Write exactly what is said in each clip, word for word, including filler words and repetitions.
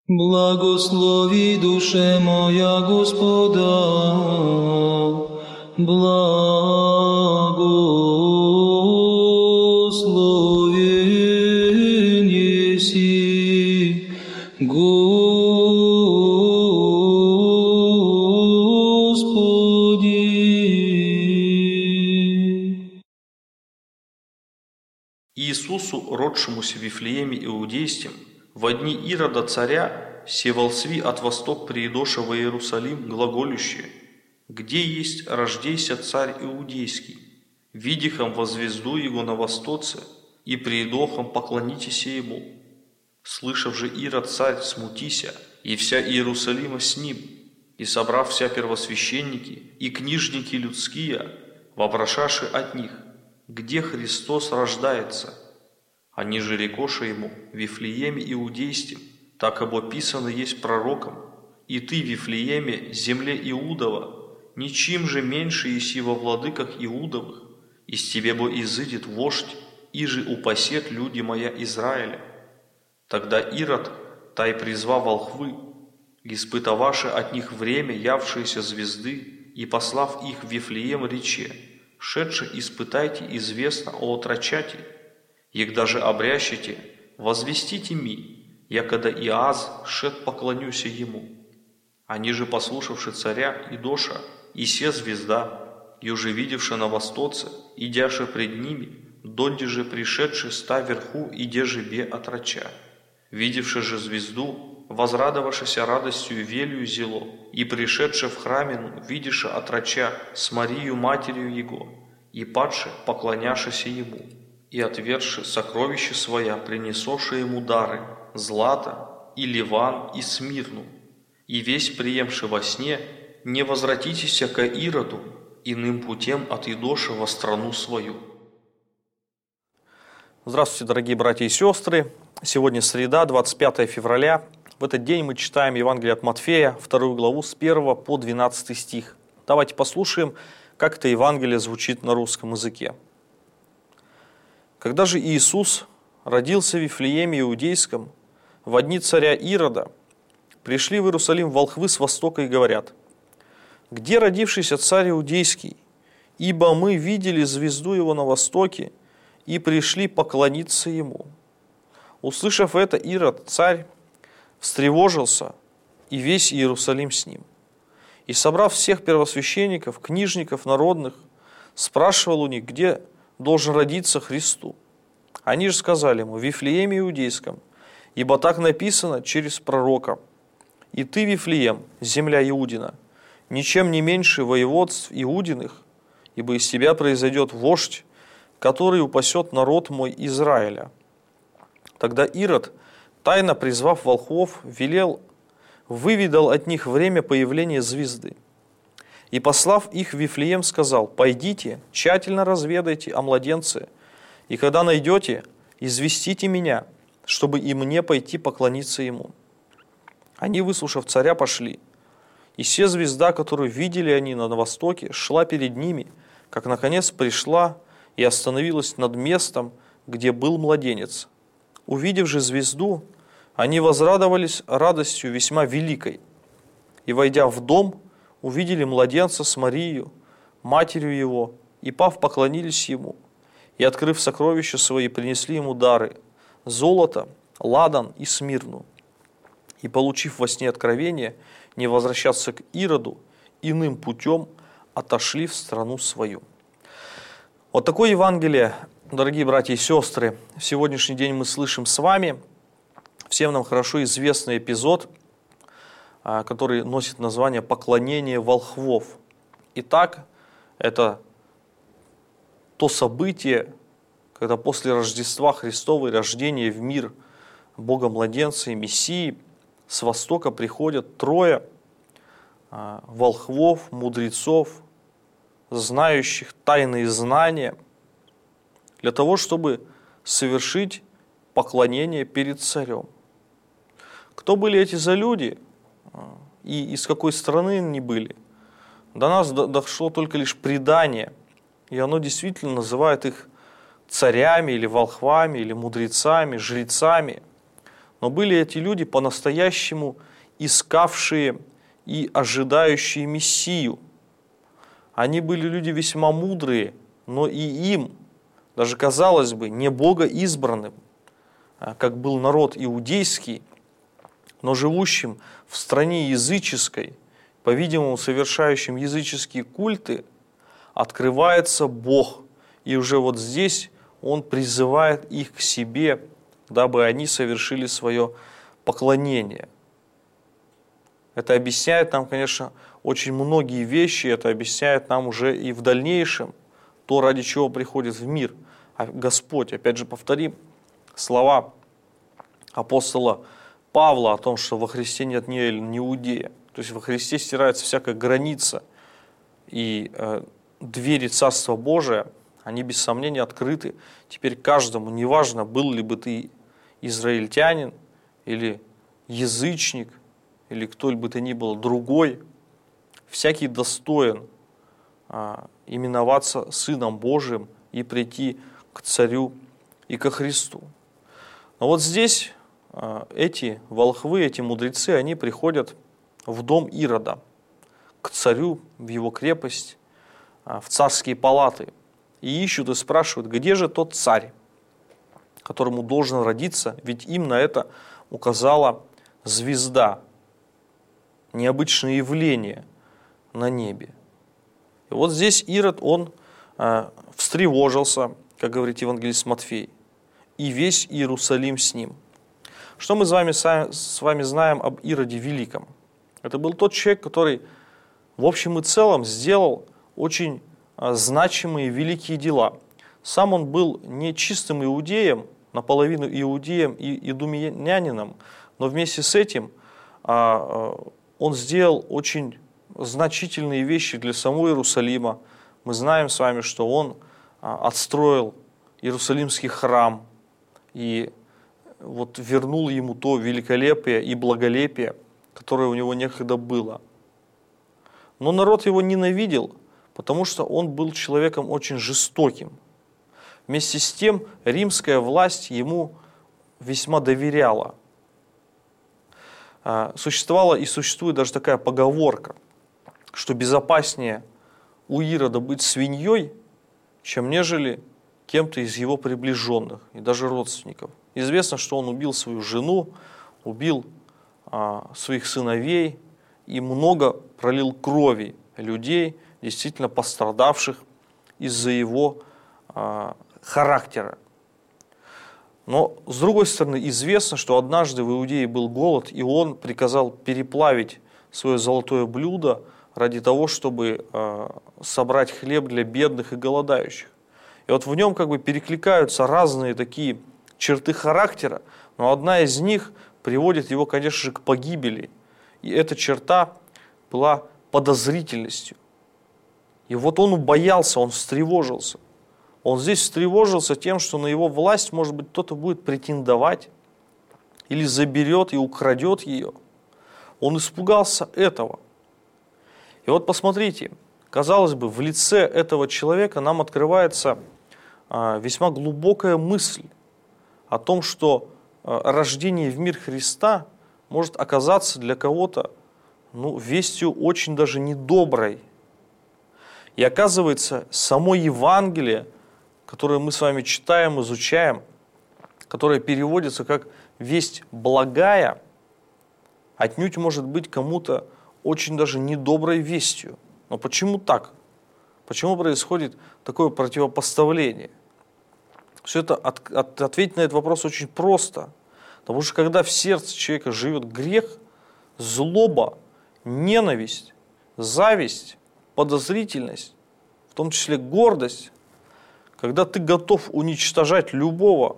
Благослови, душе моя, Господа, благословен еси, Господи. Иисусу, родшемуся в Вифлееме Иудейским, во дни Ирода царя, севолсви от восток приидоша во Иерусалим глаголющие: где есть рождейся царь Иудейский? Видихом во звезду его на востоце, и приидохом поклонитесь ему. Слышав же Ирод царь, смутися, и вся Иерусалима с ним, и собрав вся первосвященники и книжники людские, вопрошаши от них: где Христос рождается? Они же рекоши ему: в Вифлееме Иудейским, так обописано есть пророком. И ты, Вифлееме, земле Иудова, ничем же меньше еси во владыках Иудовых, из тебе бо изыдет вождь, и же упасет люди моя Израиля. Тогда Ирод, тай призвав волхвы, испытаваши от них время явшиеся звезды, и послав их в Вифлеем, рече: шедше испытайте известно о отрочати, егда же обрящите, возвестите ми, якода Иаз шед поклонюся ему. Они же, послушавши царя Идоша, и се звезда, и уже видевши на востоце, идяши пред ними, донде же пришедши ста верху, иде же бе отроча. Видевши же звезду, возрадовавшися радостью велью зело, и пришедши в храмину, видиша отроча с Марию матерью его, и падше поклоняшися ему, и отвергши сокровища своя, принесоши ему дары, злато, и ливан, и смирну, и весь приемши во сне, не возвратитеся ко Ироду, иным путем от Идоша во страну свою. Здравствуйте, дорогие братья и сестры. Сегодня среда, двадцать пятое февраля. В этот день мы читаем Евангелие от Матфея, вторую главу с первого по двенадцатый стих. Давайте послушаем, как это Евангелие звучит на русском языке. Когда же Иисус родился в Вифлееме Иудейском, во дни царя Ирода, пришли в Иерусалим волхвы с востока и говорят: где родившийся царь Иудейский? Ибо мы видели звезду его на востоке и пришли поклониться ему. Услышав это, Ирод, царь, встревожился, и весь Иерусалим с ним. И, собрав всех первосвященников, книжников народных, спрашивал у них, где должен родиться Христу. Они же сказали ему: в Вифлееме Иудейском, ибо так написано через пророка: и ты, Вифлеем, земля Иудина, ничем не меньше воеводств Иудиных, ибо из тебя произойдет вождь, который упасет народ мой Израиля. Тогда Ирод, тайно призвав волхвов, велел, выведал от них время появления звезды. И, послав их в Вифлеем, сказал: пойдите, тщательно разведайте о младенце, и когда найдете, известите меня, чтобы и мне пойти поклониться ему. Они, выслушав царя, пошли. И се звезда, которую видели они на востоке, шла перед ними, как наконец пришла и остановилась над местом, где был младенец. Увидев же звезду, они возрадовались радостью весьма великой. И, войдя в дом, увидели младенца с Марией, матерью его, и, пав, поклонились ему. И, открыв сокровища свои, принесли ему дары – золото, ладан и смирну. И, получив во сне откровение, не возвращаться к Ироду, иным путем отошли в страну свою. Вот такое Евангелие, дорогие братья и сестры, в сегодняшний день мы слышим с вами. Всем нам хорошо известный эпизод, который носит название «Поклонение волхвов». Итак, это то событие, когда после Рождества Христова и рождения в мир Бога-младенца и Мессии с востока приходят трое волхвов, мудрецов, знающих тайные знания, для того, чтобы совершить поклонение перед царем. Кто были эти за люди и из какой страны они были? До нас дошло только лишь предание, и оно действительно называет их царями или волхвами, или мудрецами, жрецами. но были эти люди по-настоящему искавшие и ожидающие Мессию. Они были люди весьма мудрые, но и им, даже казалось бы, не Бога избранным, как был народ иудейский, но живущим в стране языческой, по-видимому, совершающим языческие культы, открывается Бог. И уже вот здесь Он призывает их к себе, дабы они совершили свое поклонение. Это объясняет нам, конечно, очень многие вещи, это объясняет нам уже и в дальнейшем то, ради чего приходит в мир Господь. Опять же, повторим слова апостола Павла о том, что во Христе нет ни Эля, ни Иудея. То есть во Христе стирается всякая граница, и э, двери Царства Божия, они без сомнения открыты теперь каждому, неважно, был ли бы ты израильтянин, или язычник, или кто бы то ни был другой, всякий достоин а, именоваться Сыном Божиим и прийти к Царю и ко Христу. Но вот здесь а, эти волхвы, эти мудрецы, они приходят в дом Ирода, к царю, в его крепость, а, в царские палаты, и ищут и спрашивают, где же тот царь, которому должен родиться, ведь им на это указала звезда, необычное явление на небе. И вот здесь Ирод, он э, встревожился, как говорит евангелист Матфей, и весь Иерусалим с ним. Что мы с вами, с вами знаем об Ироде Великом? Это был тот человек, который в общем и целом сделал очень э, значимые великие дела. Сам он был не чистым иудеем, наполовину иудеем и идумеянином, но вместе с этим э, он сделал очень значительные вещи для самого Иерусалима. Мы знаем с вами, что он отстроил Иерусалимский храм и вот вернул ему то великолепие и благолепие, которое у него некогда было. Но народ его ненавидел, потому что он был человеком очень жестоким. Вместе с тем римская власть ему весьма доверяла. Существовала и существует даже такая поговорка, что безопаснее у Ирода быть свиньей, чем нежели кем-то из его приближенных и даже родственников. Известно, что он убил свою жену, убил а, своих сыновей и много пролил крови людей, действительно пострадавших из-за его а, характера. Но, с другой стороны, известно, что однажды в Иудее был голод, и он приказал переплавить свое золотое блюдо ради того, чтобы э, собрать хлеб для бедных и голодающих. И вот в нем как бы перекликаются разные такие черты характера, но одна из них приводит его, конечно же, к погибели. И эта черта была подозрительностью. И вот он боялся, он встревожился. Он здесь встревожился тем, что на его власть, может быть, кто-то будет претендовать или заберет и украдет ее. Он испугался этого. И вот посмотрите, казалось бы, в лице этого человека нам открывается весьма глубокая мысль о том, что рождение в мир Христа может оказаться для кого-то ну, вестью очень даже недоброй. И оказывается, само Евангелие, которое мы с вами читаем, изучаем, которое переводится как «весть благая», отнюдь может быть кому-то очень даже недоброй вестью. Но почему так? Почему происходит такое противопоставление? Все это от, от, ответить на этот вопрос очень просто. Потому что когда в сердце человека живет грех, злоба, ненависть, зависть, подозрительность, в том числе гордость, когда ты готов уничтожать любого,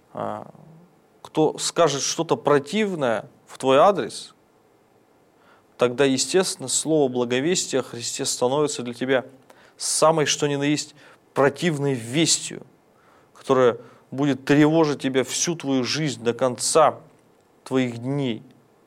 кто скажет что-то противное в твой адрес, тогда, естественно, слово благовестия о Христе становится для тебя самой, что ни на есть, противной вестью, которая будет тревожить тебя всю твою жизнь до конца твоих дней.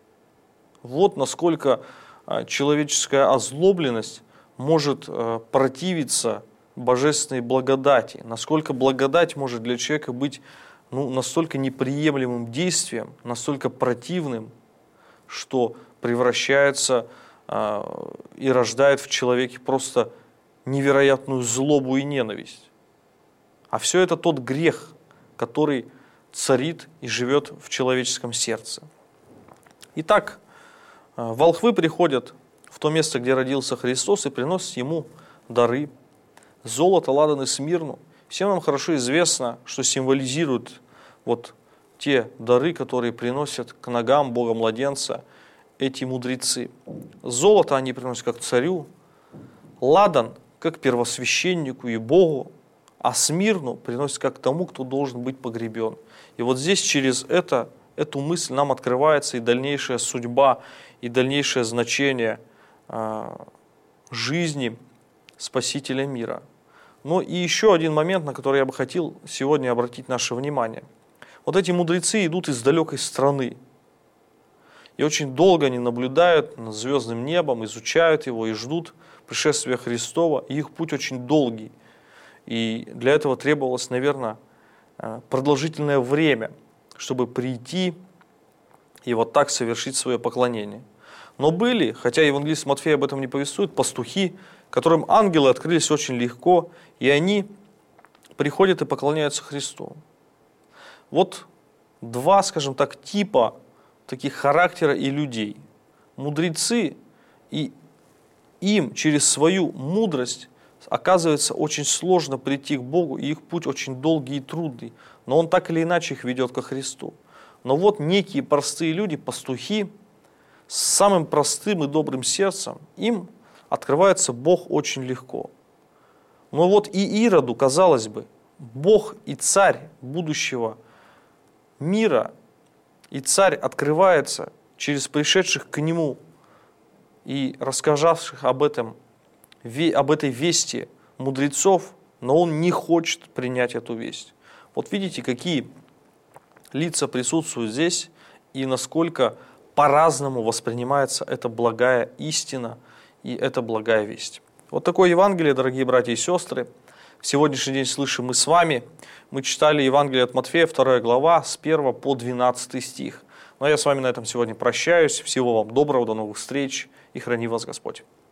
Вот насколько человеческая озлобленность может противиться божественной благодати, насколько благодать может для человека быть ну, настолько неприемлемым действием, настолько противным, что превращается э, и рождает в человеке просто невероятную злобу и ненависть. А все это тот грех, который царит и живет в человеческом сердце. Итак, волхвы приходят в то место, где родился Христос, и приносят ему дары. Золото, ладан и смирну. Всем нам хорошо известно, что символизируют вот те дары, которые приносят к ногам Бога-младенца эти мудрецы. Золото они приносят как царю, ладан как первосвященнику и Богу, а смирну приносят как тому, кто должен быть погребен. И вот здесь через это, эту мысль нам открывается и дальнейшая судьба, и дальнейшее значение э, жизни Спасителя мира. Ну и еще один момент, на который я бы хотел сегодня обратить наше внимание. Вот эти мудрецы идут из далекой страны. И очень долго они наблюдают над звездным небом, изучают его и ждут пришествия Христова. И их путь очень долгий. И для этого требовалось, наверное, продолжительное время, чтобы прийти и вот так совершить свое поклонение. Но были, хотя евангелист Матфей об этом не повествует, пастухи, которым ангелы открылись очень легко, и они приходят и поклоняются Христу. Вот два, скажем так, типа таких характера и людей. Мудрецы, и им через свою мудрость оказывается очень сложно прийти к Богу, и их путь очень долгий и трудный, но он так или иначе их ведет ко Христу. Но вот некие простые люди, пастухи, с самым простым и добрым сердцем, им открывается Бог очень легко. Но вот и Ироду, казалось бы, Бог и царь будущего мира, и царь открывается через пришедших к нему и рассказавших об этом, об этой вести мудрецов, но он не хочет принять эту весть. Вот видите, какие лица присутствуют здесь и насколько по-разному воспринимается эта благая истина и эта благая весть. Вот такое Евангелие, дорогие братья и сестры. В сегодняшний день слышим мы с вами. Мы читали Евангелие от Матфея, вторая глава, с первого по двенадцатый стих. Ну а я с вами на этом сегодня прощаюсь. Всего вам доброго, до новых встреч и храни вас Господь.